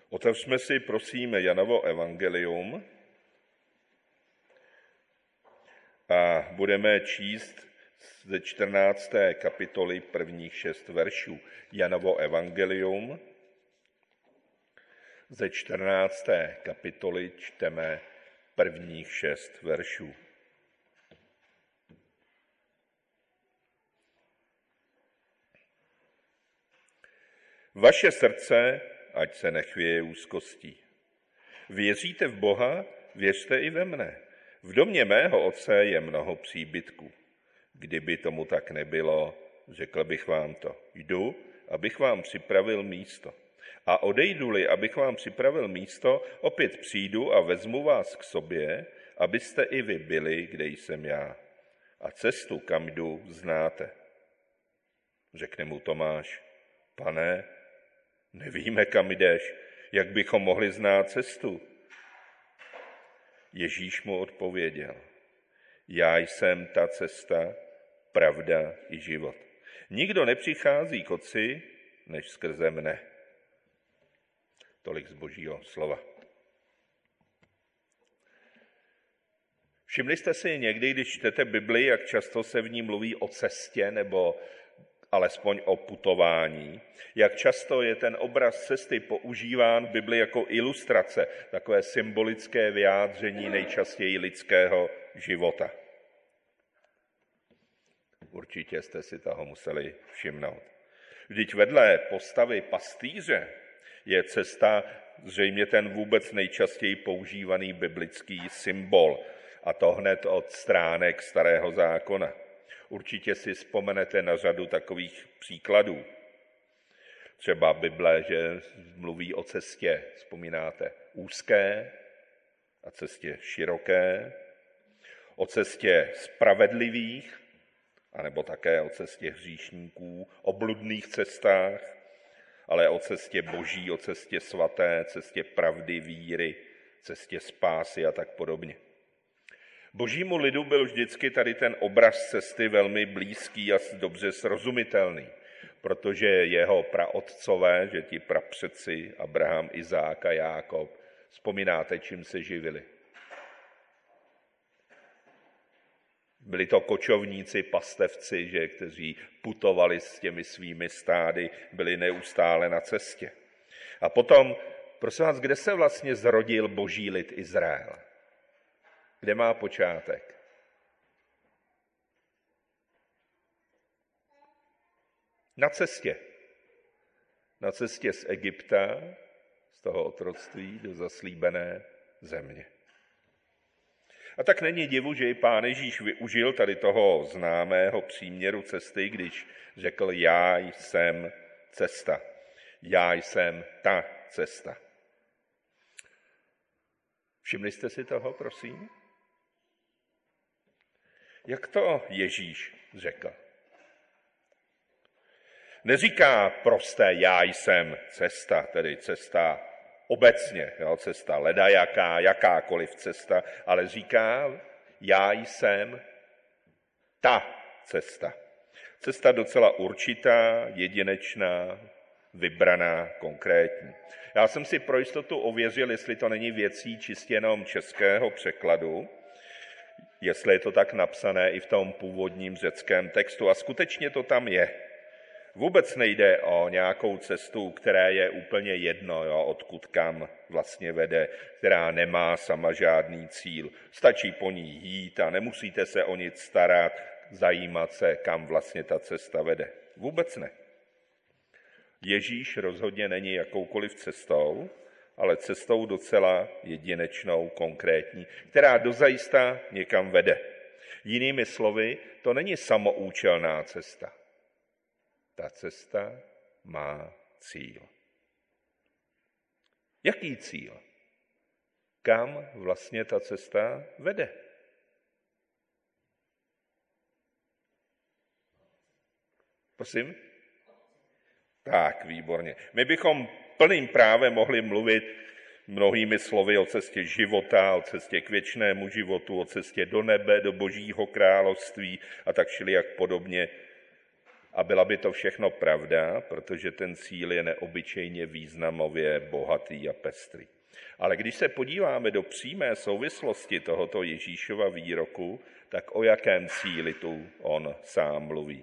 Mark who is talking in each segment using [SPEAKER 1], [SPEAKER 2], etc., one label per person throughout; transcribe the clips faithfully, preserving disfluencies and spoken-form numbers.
[SPEAKER 1] Otevřme si, prosím, Janovo evangelium a budeme číst ze čtrnácté kapitoly prvních šest veršů. Janovo evangelium ze čtrnácté kapitoly čteme prvních šest veršů. Vaše srdce ať se nechvěje úzkostí. Věříte v Boha, věřte i ve mne. V domě mého otce je mnoho příbytků. Kdyby tomu tak nebylo, řekl bych vám to. Jdu, abych vám připravil místo. A odejdu-li, abych vám připravil místo, opět přijdu a vezmu vás k sobě, abyste i vy byli, kde jsem já. A cestu, kam jdu, znáte. Řekne mu Tomáš, Pane, nevíme, kam jdeš, jak bychom mohli znát cestu. Ježíš mu odpověděl, já jsem ta cesta, pravda i život. Nikdo nepřichází k Otci, než skrze mne. Tolik z Božího slova. Všimli jste si někdy, když čtete Bibli, jak často se v ní mluví o cestě nebo alespoň o putování, jak často je ten obraz cesty používán v Bibli jako ilustrace, takové symbolické vyjádření nejčastěji lidského života. Určitě jste si toho museli všimnout. Vždyť vedle postavy pastýře je cesta zřejmě ten vůbec nejčastěji používaný biblický symbol, a to hned od stránek Starého zákona. Určitě si vzpomenete na řadu takových příkladů. Třeba Bible, že mluví o cestě, vzpomínáte, úzké a cestě široké, o cestě spravedlivých, anebo také o cestě hříšníků, o bludných cestách, ale o cestě boží, o cestě svaté, cestě pravdy, víry, cestě spásy a tak podobně. Božímu lidu byl vždycky tady ten obraz cesty velmi blízký a dobře srozumitelný, protože jeho praotcové, že ti prapředci Abraham, Izák a Jákob, vzpomínáte, čím se živili. Byli to kočovníci, pastevci, že, kteří putovali s těmi svými stády, byli neustále na cestě. A potom, prosím vás, kde se vlastně zrodil boží lid Izrael? Kde má počátek? Na cestě. Na cestě z Egypta, z toho otroctví do zaslíbené země. A tak není divu, že i Pán Ježíš využil tady toho známého příměru cesty, když řekl, já jsem cesta. Já jsem ta cesta. Všimli jste si toho, prosím? Jak to Ježíš řekl? Neříká prosté já jsem cesta, tedy cesta obecně, jo, cesta ledajaká, jakákoliv cesta, ale říká já jsem ta cesta. Cesta docela určitá, jedinečná, vybraná, konkrétní. Já jsem si pro jistotu ověřil, jestli to není věcí čistě jenom českého překladu, jestli je to tak napsané i v tom původním řeckém textu. A skutečně to tam je. Vůbec nejde o nějakou cestu, která je úplně jedno, jo, odkud kam vlastně vede, která nemá sama žádný cíl. Stačí po ní jít a nemusíte se o nic starat, zajímat se, kam vlastně ta cesta vede. Vůbec ne. Ježíš rozhodně není jakoukoliv cestou, ale cestou docela jedinečnou, konkrétní, která dozajista někam vede. Jinými slovy, to není samoučelná cesta. Ta cesta má cíl. Jaký cíl? Kam vlastně ta cesta vede? Prosím? Tak, výborně. My bychom plným právem mohli mluvit mnohými slovy o cestě života, o cestě k věčnému životu, o cestě do nebe, do Božího království a tak šli jak podobně. A byla by to všechno pravda, protože ten cíl je neobyčejně významově bohatý a pestrý. Ale když se podíváme do přímé souvislosti tohoto Ježíšova výroku, tak o jakém cíli tu on sám mluví?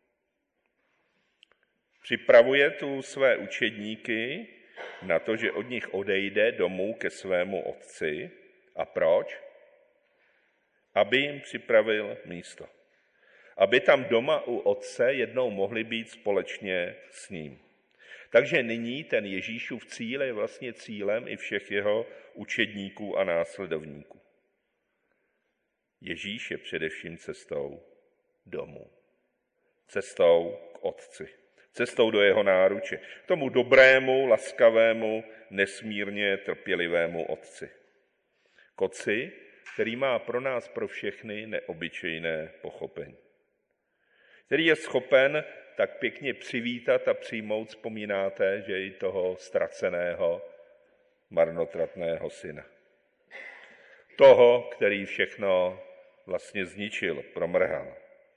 [SPEAKER 1] Připravuje tu své učedníky na to, že od nich odejde domů ke svému otci. A proč? Aby jim připravil místo. Aby tam doma u otce jednou mohli být společně s ním. Takže nyní ten Ježíšův cíl je vlastně cílem i všech jeho učedníků a následovníků. Ježíš je především cestou domů. Cestou k otci. Cestou do jeho náruče. K tomu dobrému, laskavému, nesmírně trpělivému otci. K otci, který má pro nás, pro všechny neobyčejné pochopení. Který je schopen tak pěkně přivítat a přijmout, vzpomínáte, že i toho ztraceného, marnotratného syna. Toho, který všechno vlastně zničil, promrhal.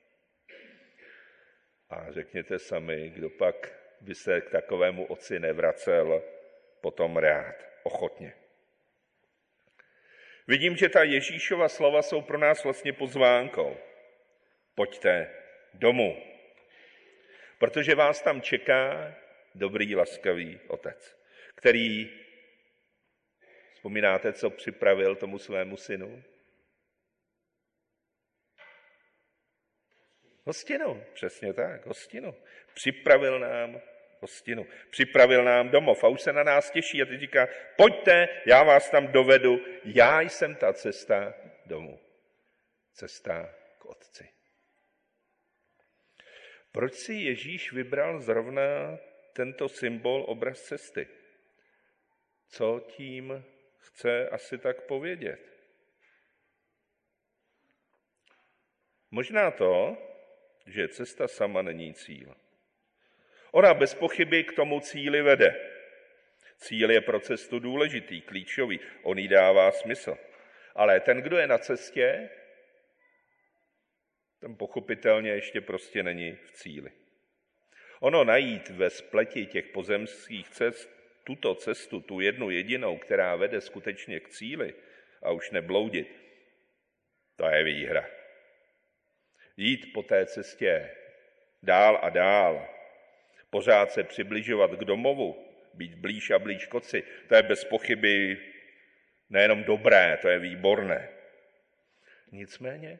[SPEAKER 1] A řekněte sami, kdo pak by se k takovému otci nevracel potom rád, ochotně. Vidím, že ta Ježíšova slova jsou pro nás vlastně pozvánkou. Pojďte domů, protože vás tam čeká dobrý, laskavý otec, který, vzpomínáte, co připravil tomu svému synu? Hostinu, přesně tak, hostinu. Připravil nám hostinu, připravil nám domov a už se na nás těší a teď říká, pojďte, já vás tam dovedu, já jsem ta cesta domů, cesta k otci. Proč si Ježíš vybral zrovna tento symbol, obraz cesty? Co tím chce asi tak povědět? Možná to, že cesta sama není cíl. Ona bez pochyby k tomu cíli vede. Cíl je pro cestu důležitý, klíčový, on jí dává smysl. Ale ten, kdo je na cestě, ten pochopitelně ještě prostě není v cíli. Ono najít ve spleti těch pozemských cest tuto cestu, tu jednu jedinou, která vede skutečně k cíli a už nebloudit, to je výhra. Jít po té cestě dál a dál, pořád se přibližovat k domovu, být blíž a blíž k otci, to je bez pochyby nejenom dobré, to je výborné. Nicméně,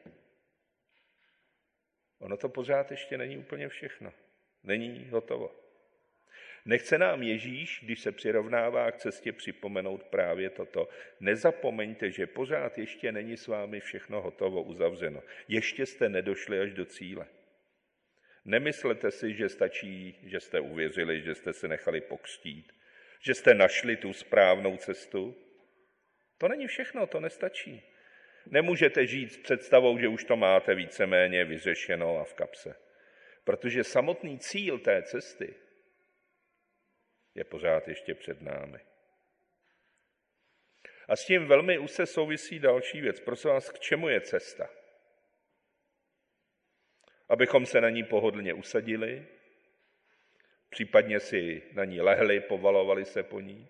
[SPEAKER 1] ono to pořád ještě není úplně všechno. Není hotovo. Nechce nám Ježíš, když se přirovnává k cestě, připomenout právě toto. Nezapomeňte, že pořád ještě není s vámi všechno hotovo, uzavřeno. Ještě jste nedošli až do cíle. Nemyslete si, že stačí, že jste uvěřili, že jste se nechali pokřtít, že jste našli tu správnou cestu. To není všechno, to nestačí. Nemůžete žít s představou, že už to máte víceméně vyřešeno a v kapse. Protože samotný cíl té cesty je pořád ještě před námi. A s tím velmi už se souvisí další věc. Prosím vás, k čemu je cesta? Abychom se na ní pohodlně usadili, případně si na ní lehli, povalovali se po ní?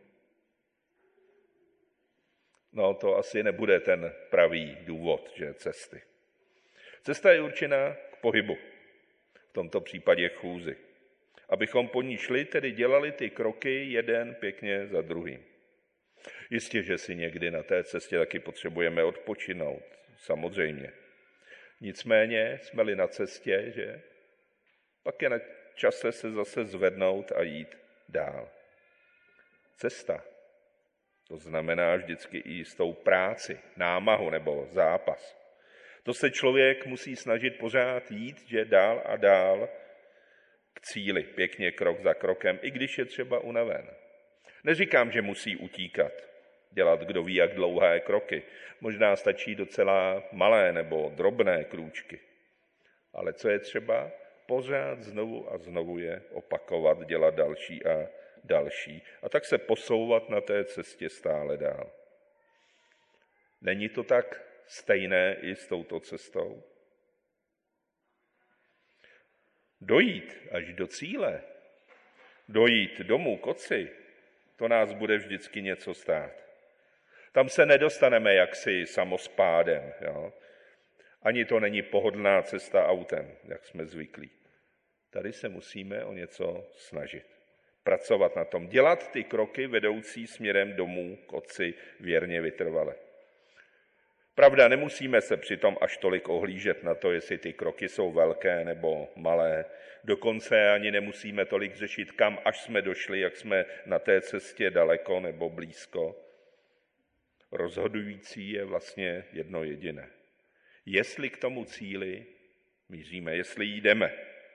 [SPEAKER 1] No, to asi nebude ten pravý důvod, že cesty. Cesta je určena k pohybu, v tomto případě k chůzi. Abychom po ní šli, tedy dělali ty kroky jeden pěkně za druhým. Jistě, že si někdy na té cestě taky potřebujeme odpočinout, samozřejmě. Nicméně jsme-li na cestě, že pak je na čase se zase zvednout a jít dál. Cesta, to znamená vždycky i jistou práci, námahu nebo zápas. To se člověk musí snažit pořád jít, že dál a dál k cíli, pěkně krok za krokem, i když je třeba unaven. Neříkám, že musí utíkat, dělat kdo ví jak dlouhé kroky. Možná stačí docela malé nebo drobné krůčky. Ale co je třeba? Pořád znovu a znovu je opakovat, dělat další a další. A tak se posouvat na té cestě stále dál. Není to tak stejné i s touto cestou? Dojít až do cíle, dojít domů k Otci, to nás bude vždycky něco stát. Tam se nedostaneme jaksi samospádem. Jo? Ani to není pohodlná cesta autem, jak jsme zvyklí. Tady se musíme o něco snažit. Pracovat na tom. Dělat ty kroky vedoucí směrem domů k Otci věrně vytrvale. Pravda, nemusíme se přitom až tolik ohlížet na to, jestli ty kroky jsou velké nebo malé. Dokonce ani nemusíme tolik řešit, kam až jsme došli, jak jsme na té cestě daleko nebo blízko. Rozhodující je vlastně jedno jediné. Jestli k tomu cíli míříme, jestli jdeme.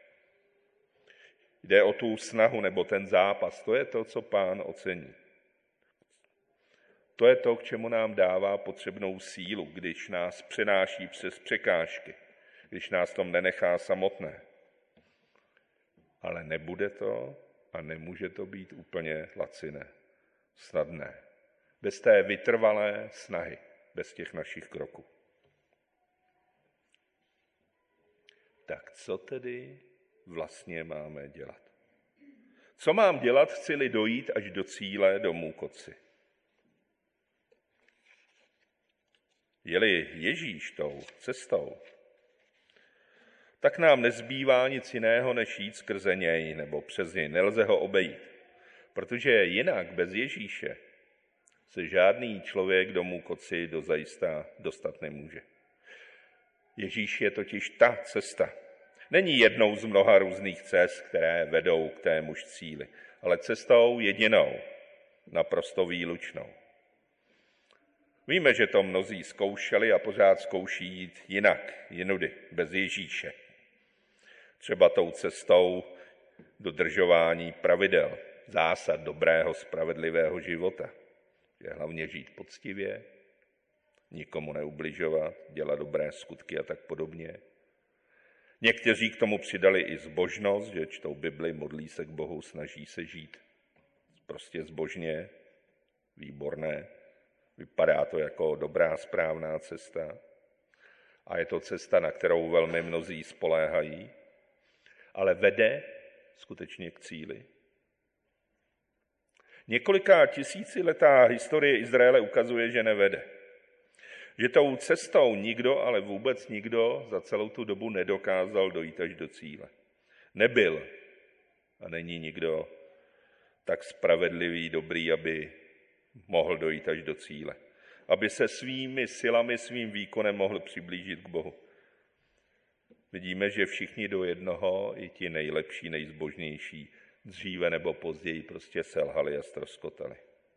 [SPEAKER 1] Jde o tu snahu nebo ten zápas. To je to, co Pán ocení. To je to, k čemu nám dává potřebnou sílu, když nás přenáší přes překážky, když nás tom nenechá samotné. Ale nebude to a nemůže to být úplně laciné, snadné. Bez té vytrvalé snahy, bez těch našich kroků. Tak co tedy vlastně máme dělat? Co mám dělat, chci-li dojít až do cíle domů k Otci? Je-li Ježíš tou cestou, tak nám nezbývá nic jiného, než jít skrze něj nebo přes něj. Nelze ho obejít, protože jinak bez Ježíše se žádný člověk domů k Otci dozajista dostat nemůže. Ježíš je totiž ta cesta. Není jednou z mnoha různých cest, které vedou k témuž cíli, ale cestou jedinou, naprosto výlučnou. Víme, že to mnozí zkoušeli a pořád zkouší jít jinak, jinudy, bez Ježíše. Třeba tou cestou dodržování pravidel, zásad dobrého, spravedlivého života. Je hlavně žít poctivě, nikomu neubližovat, dělat dobré skutky a tak podobně. Někteří k tomu přidali i zbožnost, že čtou Bibli, modlí se k Bohu, snaží se žít prostě zbožně, výborné. Vypadá to jako dobrá, správná cesta. A je to cesta, na kterou velmi mnozí spoléhají, ale vede skutečně k cíli. Několika tisíciletá historie Izraele ukazuje, že nevede. Že tou cestou nikdo, ale vůbec nikdo za celou tu dobu nedokázal dojít až do cíle. Nebyl a není nikdo tak spravedlivý, dobrý, aby mohl dojít až do cíle. Aby se svými silami, svým výkonem mohl přiblížit k Bohu. Vidíme, že všichni do jednoho, i ti nejlepší, nejzbožnější, dříve nebo později prostě selhali a ztroskotali.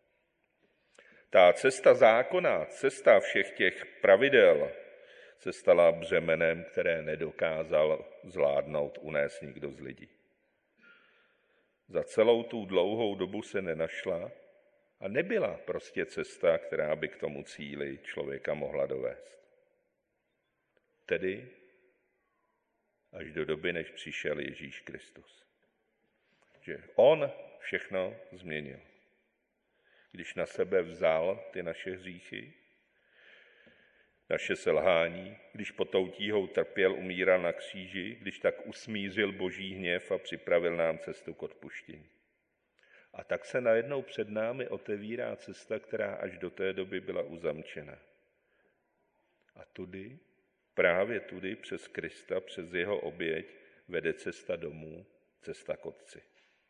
[SPEAKER 1] Ta cesta zákona, cesta všech těch pravidel se stala břemenem, které nedokázal zvládnout, unést nikdo z lidí. Za celou tu dlouhou dobu se nenašla a nebyla prostě cesta, která by k tomu cíli člověka mohla dovést. Tedy až do doby, než přišel Ježíš Kristus. Že on všechno změnil. Když na sebe vzal ty naše hříchy, naše selhání, když pod tou tíhou trpěl, umíral na kříži, když tak usmířil boží hněv a připravil nám cestu k odpuštění. A tak se najednou před námi otevírá cesta, která až do té doby byla uzamčena. A tudy, právě tudy přes Krista, přes jeho oběť, vede cesta domů, cesta k Otci.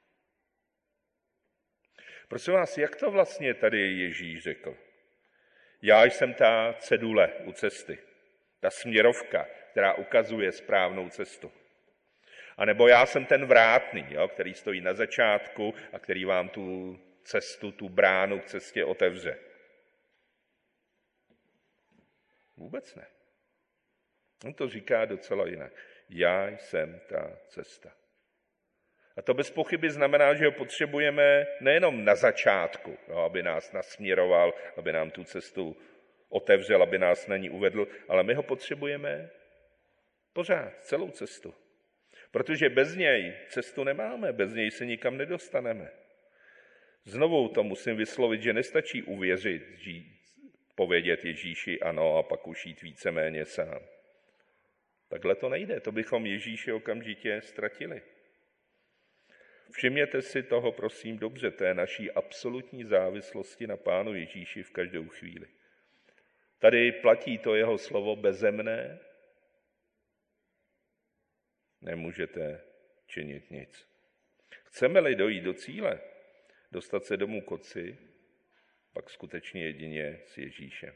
[SPEAKER 1] Prosím vás, jak to vlastně tady Ježíš řekl? Já jsem ta cedule u cesty, ta směrovka, která ukazuje správnou cestu. A nebo já jsem ten vrátný, jo, který stojí na začátku a který vám tu cestu, tu bránu k cestě otevře. Vůbec ne. On to říká docela jinak. Já jsem ta cesta. A to bez pochyby znamená, že ho potřebujeme nejenom na začátku, jo, aby nás nasměroval, aby nám tu cestu otevřel, aby nás na ní uvedl, ale my ho potřebujeme pořád, celou cestu. Protože bez něj cestu nemáme, bez něj se nikam nedostaneme. Znovu to musím vyslovit, že nestačí uvěřit, povědět Ježíši ano a pak už jít víceméně sám. Takhle to nejde, to bychom Ježíše okamžitě ztratili. Všimněte si toho, prosím, dobře, té naší absolutní závislosti na Pánu Ježíši v každou chvíli. Tady platí to jeho slovo bezemné. Nemůžete činit nic. Chceme-li dojít do cíle, dostat se domů k Otci, pak skutečně jedině s Ježíšem.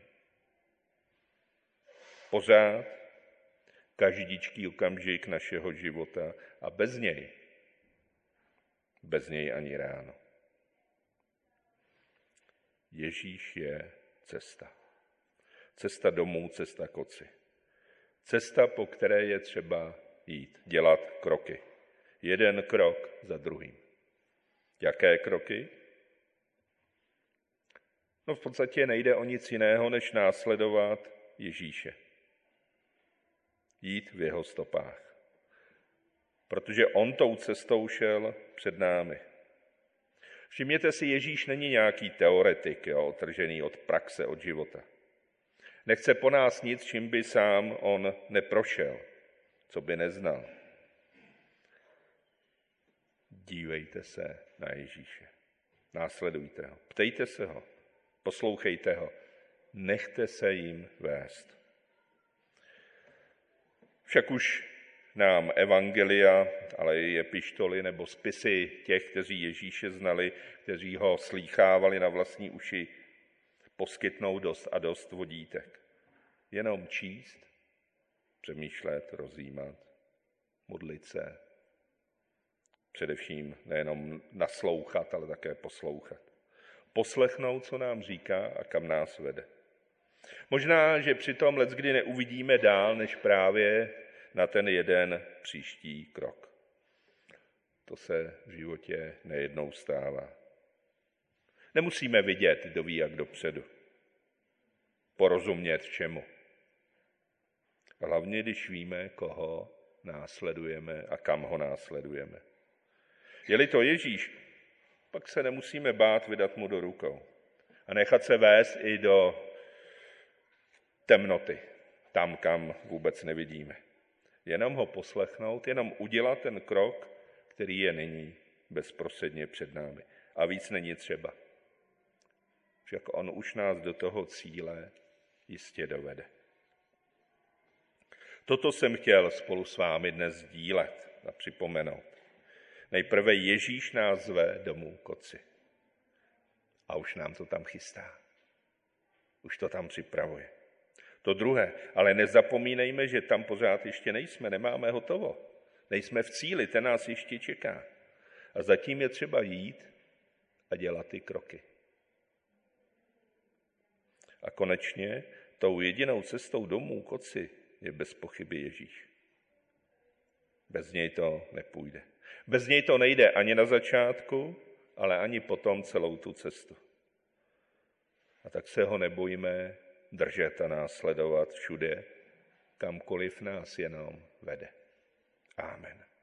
[SPEAKER 1] Pořád, každičký okamžik našeho života a bez něj, bez něj ani ráno. Ježíš je cesta. Cesta domů, cesta k Otci. Cesta, po které je třeba jít, dělat kroky. Jeden krok za druhým. Jaké kroky? No v podstatě nejde o nic jiného, než následovat Ježíše. Jít v jeho stopách. Protože on tou cestou šel před námi. Všimněte si, Ježíš není nějaký teoretik, jo, otržený od praxe, od života. Nechce po nás nic, čím by sám on neprošel, co by neznal. Dívejte se na Ježíše. Následujte ho. Ptejte se ho. Poslouchejte ho. Nechte se jim vést. Však už nám evangelia, ale i epištoly nebo spisy těch, kteří Ježíše znali, kteří ho slýchávali na vlastní uši, poskytnou dost a dost vodítek. Jenom číst, přemýšlet, rozjímat, modlit se. Především nejenom naslouchat, ale také poslouchat. Poslechnout, co nám říká a kam nás vede. Možná, že přitom leckdy neuvidíme dál, než právě na ten jeden příští krok. To se v životě nejednou stává. Nemusíme vidět, kdo ví, jak dopředu. Porozumět čemu. Hlavně, když víme, koho následujeme a kam ho následujeme. Je-li to Ježíš, pak se nemusíme bát vydat mu do rukou a nechat se vést i do temnoty, tam, kam vůbec nevidíme. Jenom ho poslechnout, jenom udělat ten krok, který je nyní bezprostředně před námi. A víc není třeba. Však on už nás do toho cíle jistě dovede. Toto jsem chtěl spolu s vámi dnes sdílet a připomenout. Nejprve Ježíš nás zve domů k Otci. A už nám to tam chystá. Už to tam připravuje. To druhé, ale nezapomínejme, že tam pořád ještě nejsme, nemáme hotovo. Nejsme v cíli, ten nás ještě čeká. A zatím je třeba jít a dělat ty kroky. A konečně tou jedinou cestou domů k Otci je bez pochyby Ježíš. Bez něj to nepůjde. Bez něj to nejde ani na začátku, ale ani potom celou tu cestu. A tak se ho nebojíme držet a následovat všude, kamkoliv nás jenom vede. Amen.